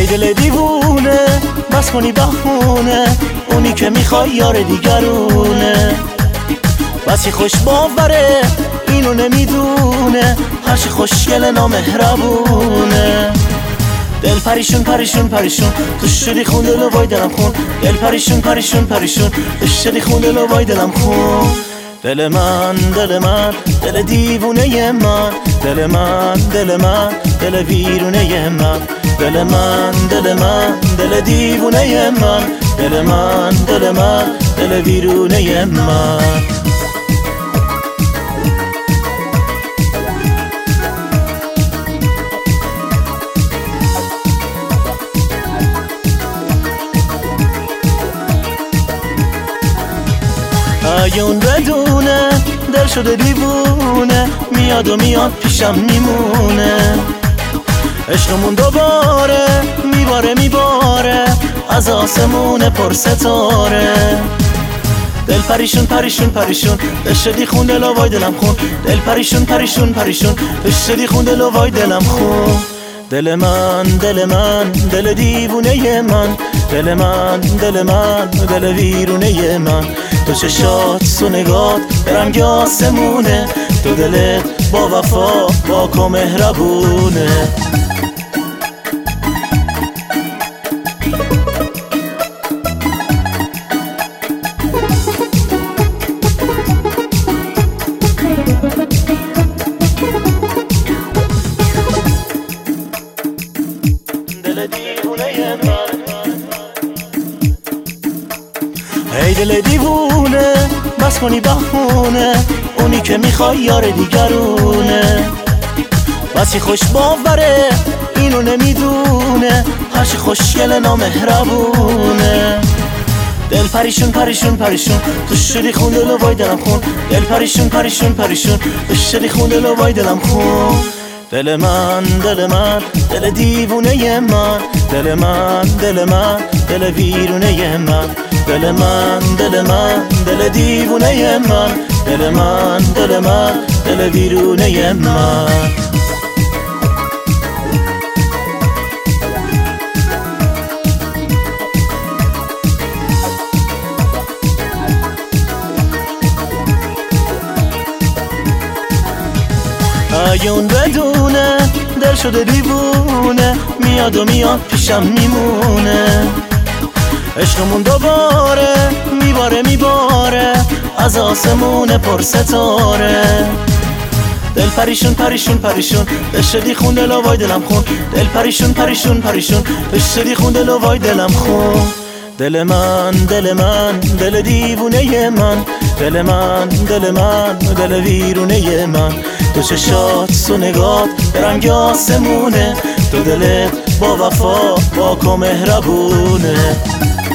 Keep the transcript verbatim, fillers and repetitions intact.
ای دل دیوونه بس کنی بهونه، اونی که میخوای یار دیگرونه. بسی خوش باوره اینو نمیدونه، هرچی خوشگل نامهربونه. دل پریشون پریشون پریشون تو شدی خون دل و وای دلم خون. دل پریشون پریشون پریشون تو شدی خون دل و وای دلم خون. دل من دل من دل دیوونه من، دل من دل من دل ویرونه من. دل من دل من دل دیوونه من، دل من دل من دل ویرونه من. اگه اون بدونه دل شده دیوونه، میاد و میاد پیشم میمونه. عشقمون دوباره میباره میباره از آسمون پر ستاره. دل پریشون پریشون پریشون دشدی خون دل و وای دلم خون. دل پریشون پریشون پریشون دشدی خون دل و وای دلم خون. دل من دل من دل دیوونه من، دل من دل من دل ویرونه من. تو چشات تو نگات برنگ آسمونه، تو دلت با وفا پاک و مهربونه. ای دل دیوونه بس کنی بهونه، اونی که میخوای یار دیگرونه. بسی خوش باوره اینو نمیدونه، هرچی خوشگل نامهربونه. دل پریشون پریشون پریشون تو شدی خون دل و وای دلم خون. دل پریشون پریشون پریشون تو شدی خون دل و وای دلم خون. دل من دل من دل دیوونه من، دل من دل من دل ویرونه من. دل من دل من دل دیوونه من، دل من دل من دل ویرونه من. اگه اون بدونه دل شده دیوونه، میاد و میاد پیشم میمونه. عشقمون دوباره میباره میباره از آسمون پر ستاره. دل پریشون پریشون پریشون دشدی خون دل و وای دلم خون. دل پریشون پریشون پریشون دشدی خون دل و وای دلم خون. دل من دل من دل دیوونه من، دل من دل من دل ویرونه من. تو چشات تو نگات برنگ آسمونه، تو دلت با وفا پاک و مهربونه.